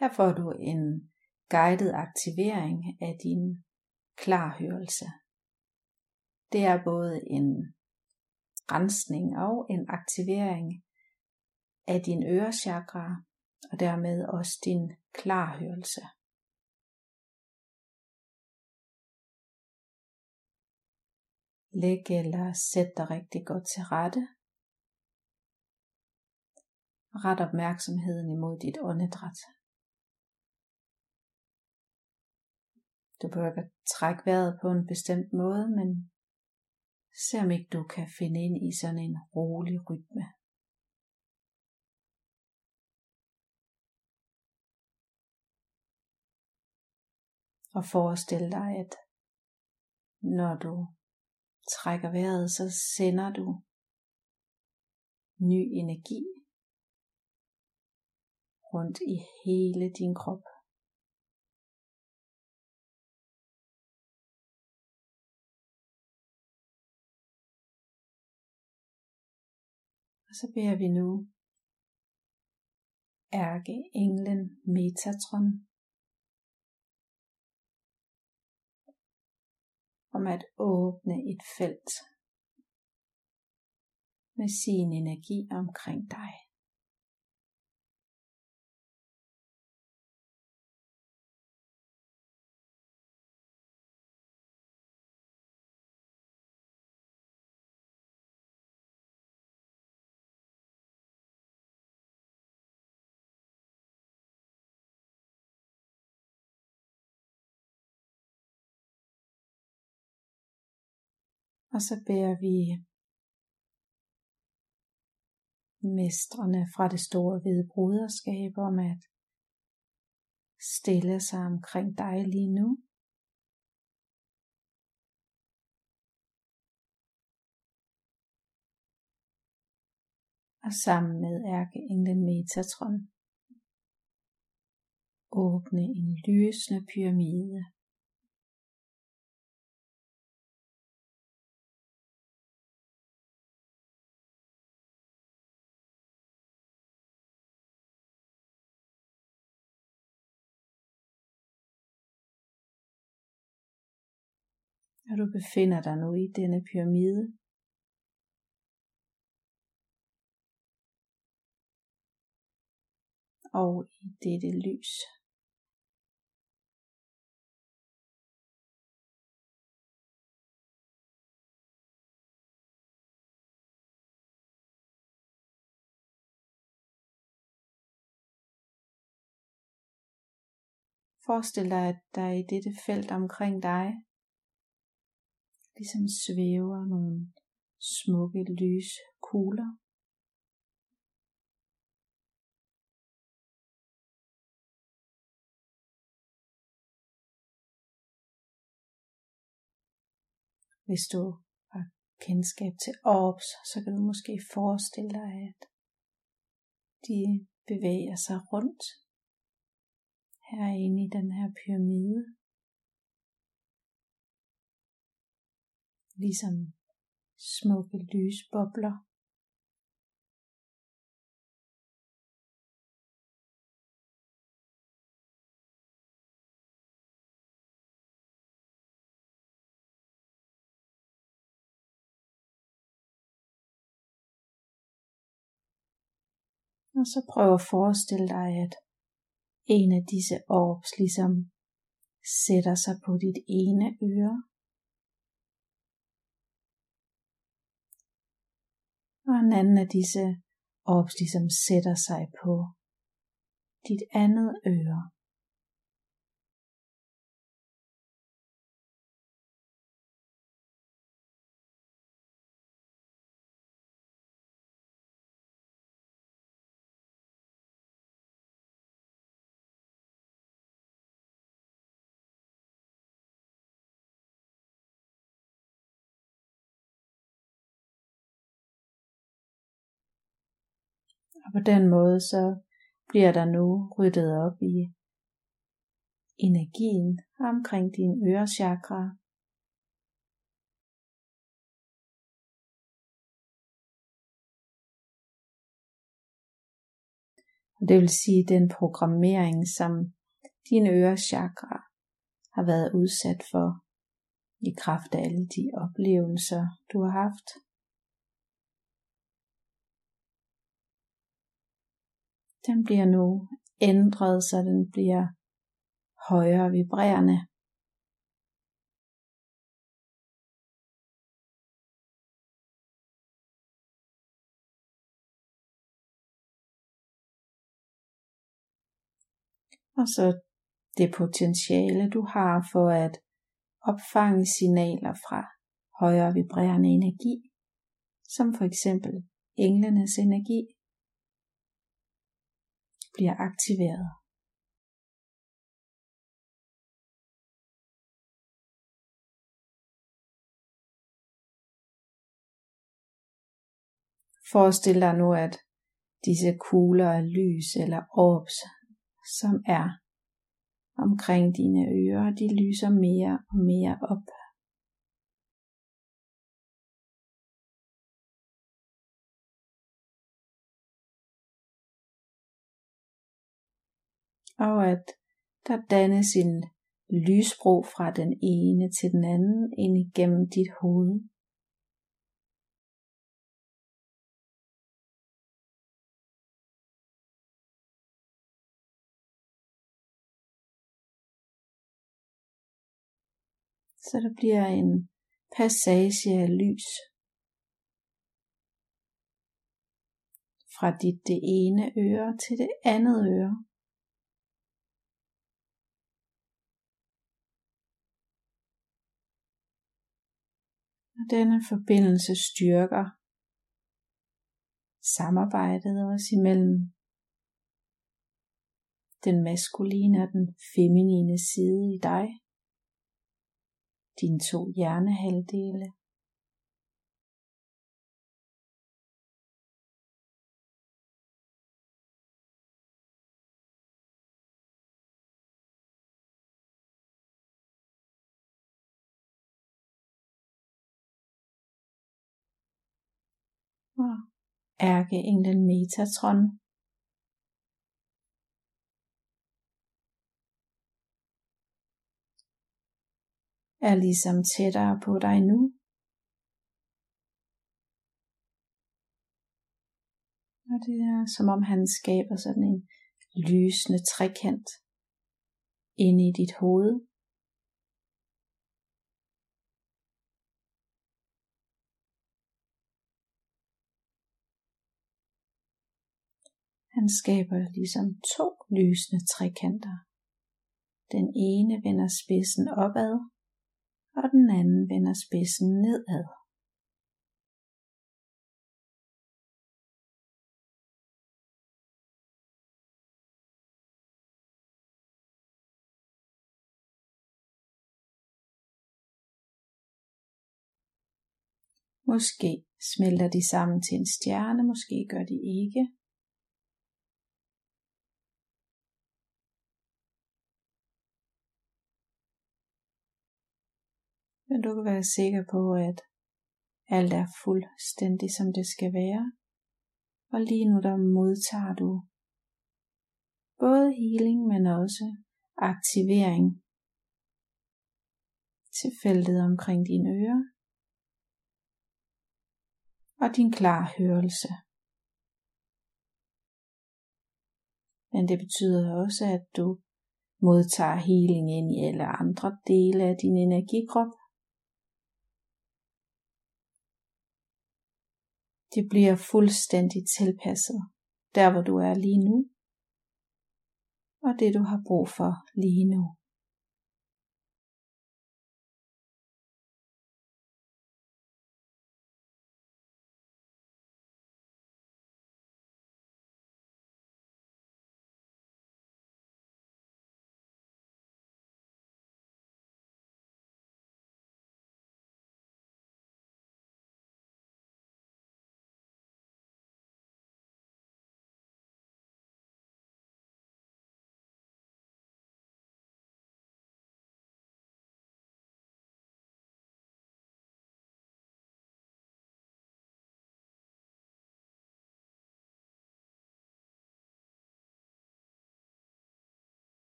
Her får du en guided aktivering af din klarhørelse. Det er både en rensning og en aktivering af din ørechakra, og dermed også din klarhørelse. Læg eller sæt dig rigtig godt til rette. Ret opmærksomheden imod dit åndedræt. Du behøver ikke trække vejret på en bestemt måde, men se om ikke du kan finde ind i sådan en rolig rytme. Og forestil dig, at når du trækker vejret, så sender du ny energi rundt i hele din krop. Og så beder vi nu ærkeenglen Metatron om at åbne et felt med sin energi omkring dig. Og så beder vi mestrene fra det store hvide broderskab om at stille sig omkring dig lige nu. Og sammen med ærkeenglen Metatron åbne en lysende pyramide. Og du befinder dig nu i denne pyramide. Og i dette lys. Forestil dig, at der i dette felt omkring dig ligesom svæver nogle smukke lyskugler. Hvis du har kendskab til orbs, så kan du måske forestille dig, at de bevæger sig rundt herinde i den her pyramide. Ligesom smukke lysbobler. Og så prøv at forestille dig, at en af disse orbs ligesom sætter sig på dit ene øre. Og en anden af disse orbs ligesom sætter sig på dit andet øre. Og på den måde så bliver der nu ryddet op i energien omkring din ørechakra. Og det vil sige den programmering, som din ørechakra har været udsat for i kraft af alle de oplevelser, du har haft. Den bliver nu ændret, så den bliver højere vibrerende. Og så det potentiale, du har for at opfange signaler fra højere vibrerende energi, som for eksempel englenes energi, bliver aktiveret. Forestil dig nu, at disse kugler af lys eller orbs, som er omkring dine ører, de lyser mere og mere op. Og at der dannes en lysbro fra den ene til den anden ind igennem dit hoved. Så der bliver en passage af lys fra det ene øre til det andet øre. Og denne forbindelse styrker samarbejdet også imellem den maskuline og den feminine side i dig. Dine to hjernehalvdele. Og ærkeenglen Metatron er ligesom tættere på dig nu. Og det er som om han skaber sådan en lysende trekant inde i dit hoved. Han skaber ligesom to lysende trekanter. Den ene vender spidsen opad, og den anden vender spidsen nedad. Måske smelter de sammen til en stjerne, måske gør de ikke. Men du kan være sikker på, at alt er fuldstændig som det skal være. Og lige nu der modtager du både healing, men også aktivering til feltet omkring dine ører. Og din klarhørelse. Men det betyder også, at du modtager healing ind i alle andre dele af din energikrop. Det bliver fuldstændig tilpasset der, hvor du er lige nu, og det du har brug for lige nu.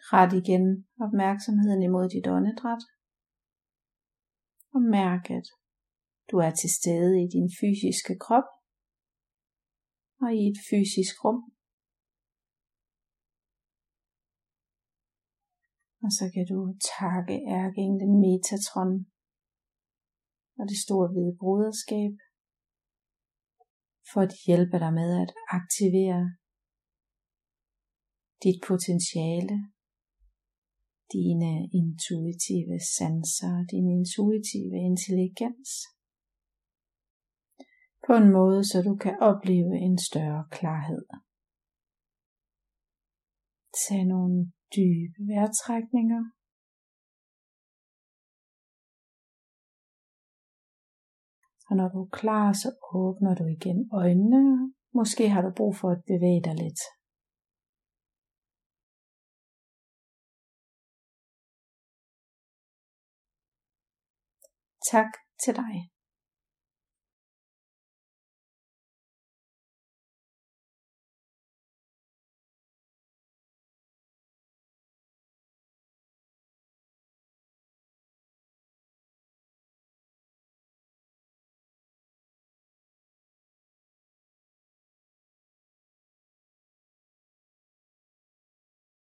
Ret igen opmærksomheden imod dit åndedræt. Og mærk, at du er til stede i din fysiske krop og i et fysisk rum. Og så kan du takke ærkeenglen Metatron og det store hvide broderskab for at hjælpe dig med at aktivere dit potentiale, dine intuitive sanser, din intuitive intelligens på en måde, så du kan opleve en større klarhed. Tag nogle dybe vejrtrækninger. Og når du er klar, så åbner du igen øjnene. Måske har du brug for at bevæge dig lidt. Tak til dig.